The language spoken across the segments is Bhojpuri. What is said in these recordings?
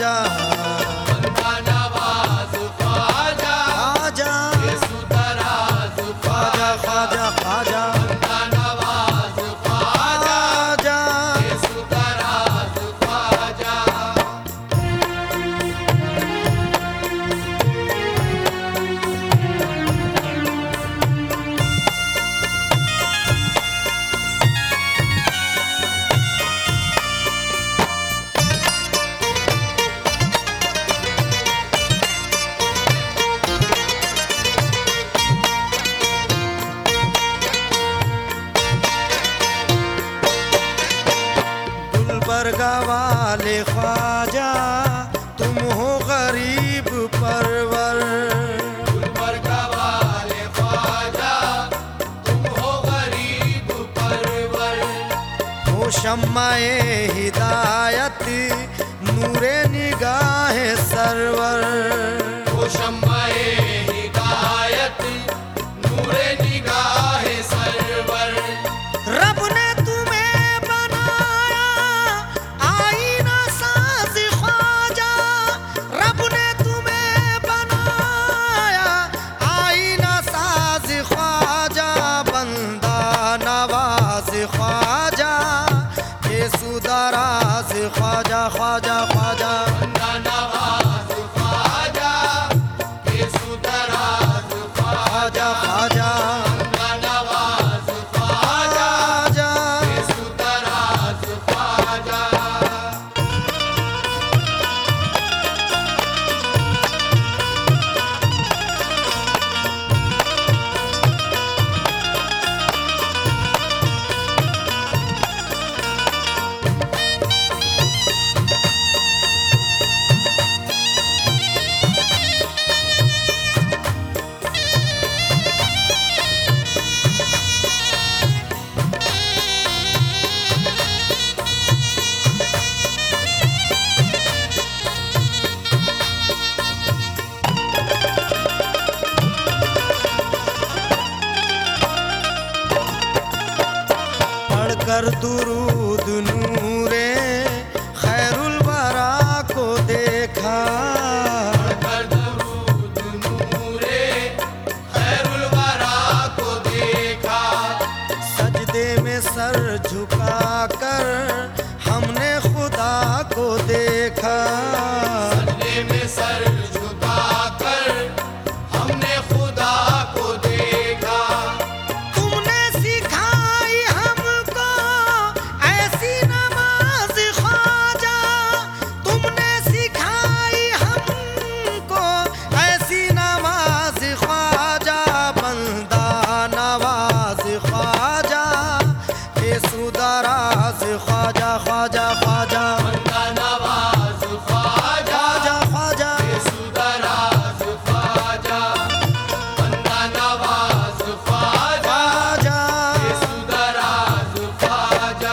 ख्वाजा बंदा नवाज ख्वाजा ख्वाजा सुतराज ख्वाजा ख्वाजा ख्वाजा बंदा नवाज ख्वाजा ख्वाजा सुतराज ख्वाजा। गुलबर्गा वाले ख्वाजा तुम हो गरीब परवर गुलबर्गा वाले ख्वाजा तुम हो गरीब परवर हो शम्माए हिदायत नूरे निगाह सरवर वो शम्माए हिदायत नूरे निगाह सरवर। रब ने तुम्हें बनाया आईना साज ख्वाजा रब ने तुम्हें बनाया आईना साज ख्वाजा बंदा नवाज ख्वाजा ये सुदराज ख्वाजा ख्वाजा ख्वाजा बंदा नवाज ख्वाजा के सुतराज ख्वाजा ख्वाजा बंदा नवाज ख्वाजा ख्वाजा के सुतराज ख्वाजा। पढ़कर दुरूद नूरे खैरुल वरा को देखा कर दरूद नूरे खैरुल वरा को देखा सजदे में सर झुकाकर हमने खुदा को देखा सजदे में सर झुकाकर हमने खुदा को देखा। तुमने सिखाई हमको ऐसी नमाज ख्वाजा तुमने सिखाई हमको ऐसी नमाज ख्वाजा बंदा नवाज ख्वाजा ये सुदराज ख्वाजा ख्वाजा ख्वाजा बंदा नवाज ख्वाजा ख्वाजा ख्वाजा के सुतराज ख्वाजा बंदा नवाज ख्वाजा ख्वाजा के सुतराज ख्वाजा।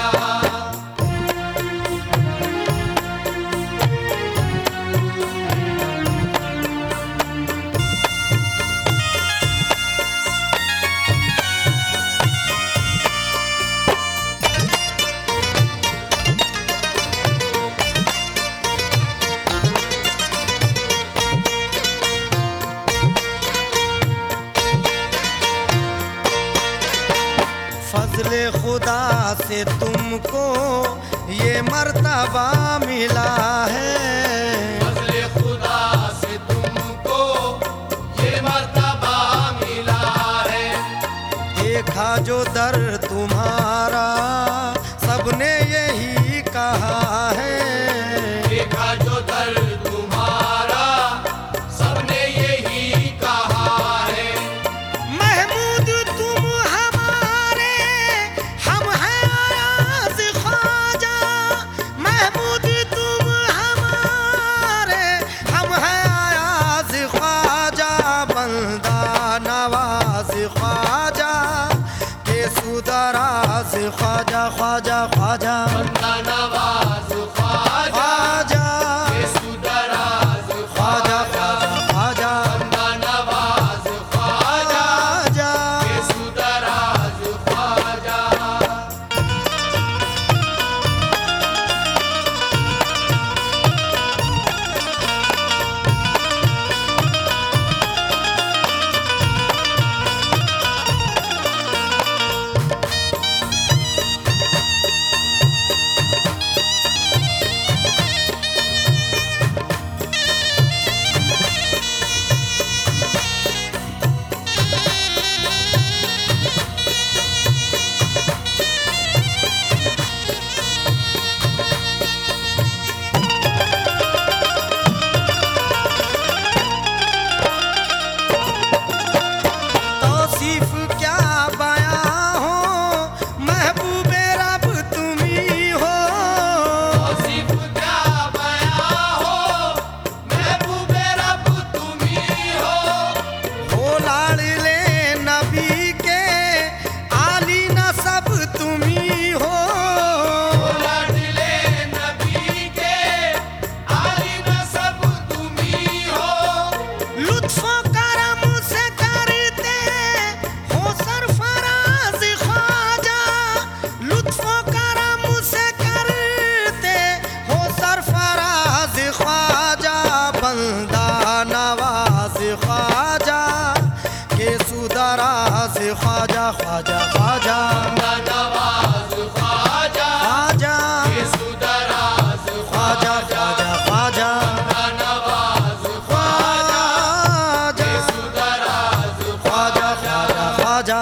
फजले खुदा से तुमको ये मर्तबा मिला है फजले खुदा से तुमको ये मर्तबा मिला है देखा जो दर तुम्हारा सबने यही कहा है देखा जो दर तुम्हारा सबने यही कहा है। महमूद तुम हमारे हम हैं आयाज़ ख्वाजा महमूद तुम हमारे हम हैं आयाज़ ख्वाजा बंदा नवाज ख्वाजा के सुदराज ख्वाजा ख्वाजा ख्वाजा बंदा नवाज ख्वाजा ख्वाजा के सुतराज ख्वाजा ख्वाजा ख्वाजा बंदा नवाज ख्वाजा ख्वाजा के सुतराज ख्वाजा। ख्वाजा ख्वाजा नवाज ख्वाजा ख्वाजा के सुदराज ख्वाजा ख्वाजा ख्वाजा ख्वाजा नवाज ख्वाजा ख्वाजा के सुदराज ख्वाजा ख्वाजा ख्वाजा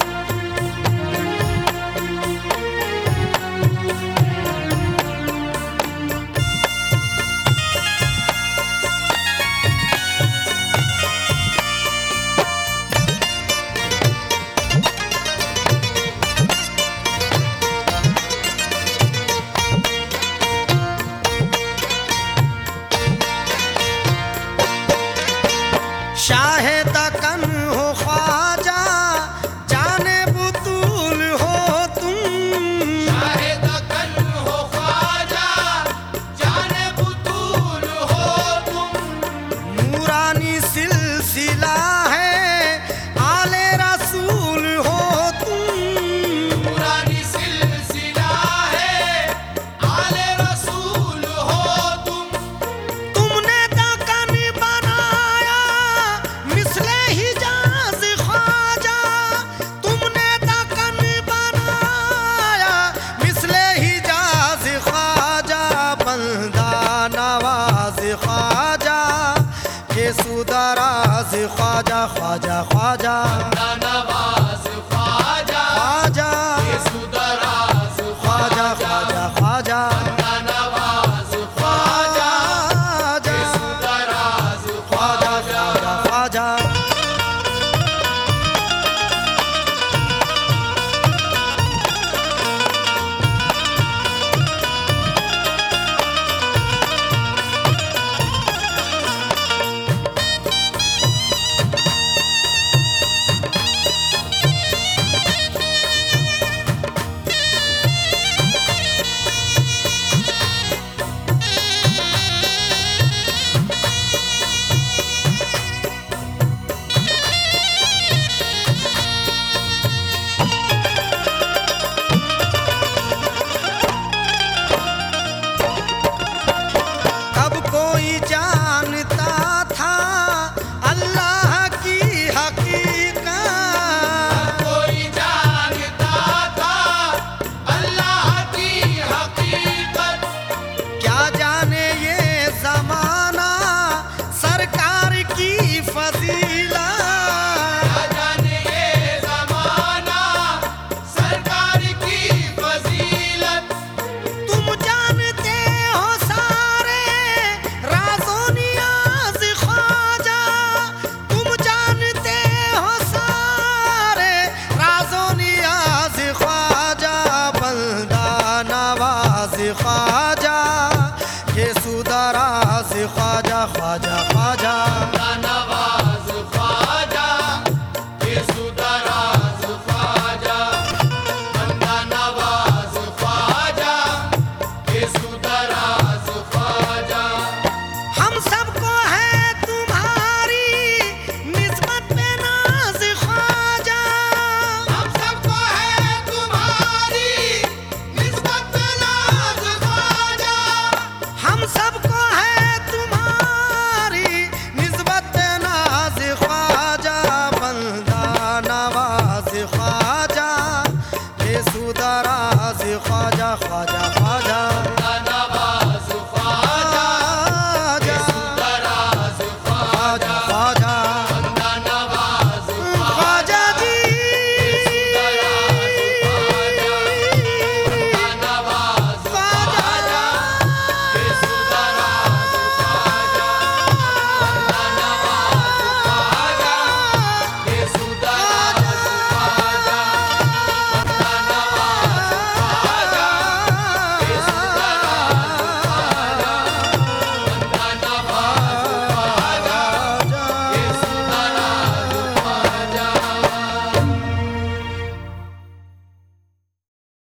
शाहे दकन हो ख्वाजा जाने बुतूल हो तुम शाहे दकन हो ख्वाजा जाने बुतूल हो तुम नूरानी सिलसिला है आले रसूल हो तुम पुरानी सिलसिला है आले रसूल हो तुम तुमने दकन बनाया मिसले हिजाज ख्वाजा तुमने दकन बनाया मिसले हिजाज ख्वाजा बंदा नवाज ख्वाजा के सुदराज ख्वाजा ख्वाजा ख्वाजा नवाज ख्वाजा ख्वाजा के सुदराज ख्वाजा ख्वाजा ख्वाजा नवाज ख्वाजा ख्वाजा के सुदराज ख्वाजा ख्वाजा ख्वाजा तब कोई जानता था अल्लाह की हकीकत कोई जानता था अल्लाह की हकीकत क्या जाने ये जमाना सरकार की फजीलत क्या जाने ये जमाना सरकार की फजीलत तुम जानते हो सारे राज़ो नियाज़ ख्वाजा तुम जानते हो सारे राज़ो नियाज़ ख्वाजा बंदा नवाज ख्वाजा के सुदराज ख्वाजा ख्वाजा ख्वाजा